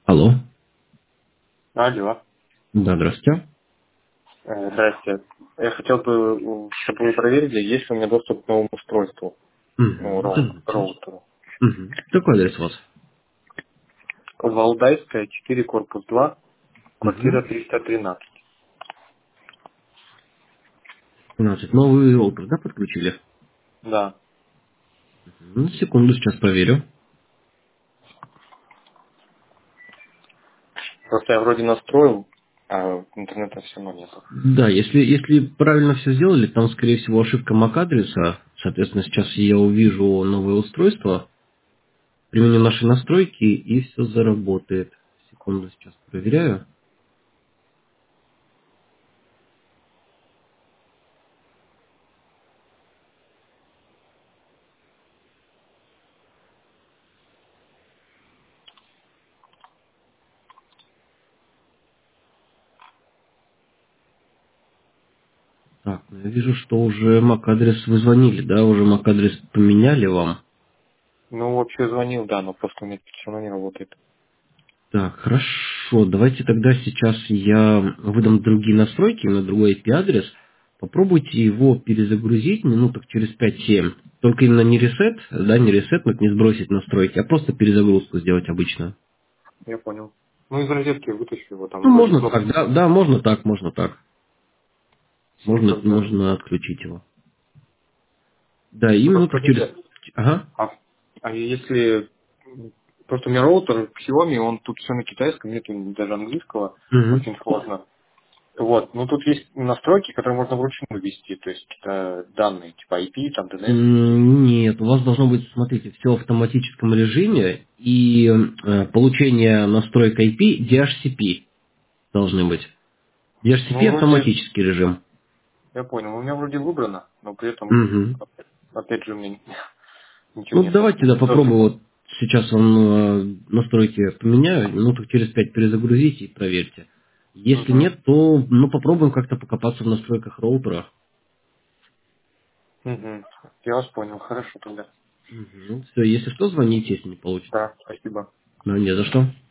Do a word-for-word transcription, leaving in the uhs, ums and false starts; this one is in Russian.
Алло. Алло. Да, здравствуйте. Э, Здрасте. Я хотел бы, м, чтобы вы проверили, есть ли у меня доступ к новому устройству, ну, Угу. роу- роутеру. Угу. Какой адрес у вас? Валдайская, четыре, корпус два, Угу. квартира триста тринадцать. Значит, новый роутер, да, подключили? Да. Ну, секунду, сейчас проверю. Просто я вроде настроил, а интернета все равно нету. Да, если, если правильно все сделали, там, скорее всего, ошибка MAC-адреса. Соответственно, сейчас я увижу новое устройство, применю наши настройки, и все заработает. Секунду, сейчас проверяю. Так, ну, я вижу, что уже MAC-адрес вы звонили, да, уже MAC-адрес поменяли вам. Ну, вообще звонил, да, но просто у меня все равно не работает. Так, хорошо. Давайте тогда сейчас я выдам другие настройки на другой I P-адрес. Попробуйте его перезагрузить минуток через пять-семь. Только именно не ресет, да, не ресетнуть, не сбросить настройки, а просто перезагрузку сделать обычно. Я понял. Ну, из розетки вытащу его, там Ну, вроде можно кнопки. так, да, да, можно так, можно так. Ну, Можно, тогда. можно отключить его. Да, и Просто минуток через... скажите, Ага. а, а если... м, Просто у меня роутер Xiaomi, он тут все на китайском, нету даже английского, Мгм. очень сложно. Вот, ну тут есть настройки, которые можно вручную ввести, то есть какие-то данные, типа ай пи, там, ди эн эс. М, Нет, у вас должно быть, смотрите, все в автоматическом режиме, и э, получение настроек I P ди эйч си пи должны быть. Ну, ди эйч си пи вроде, автоматический режим. я понял, у меня вроде выбрано, но при этом, Мгм. опять же, у меня ничего Ну, нету. давайте, да, попробую. Вот сейчас вам э, настройки поменяю, минуток через пять перезагрузите и проверьте. Если Угу. нет, то ну, попробуем как-то покопаться в настройках роутера. Угу. Я вас понял, хорошо тогда. Все, если что, звоните, если не получится. Да, спасибо. Ну, не за что.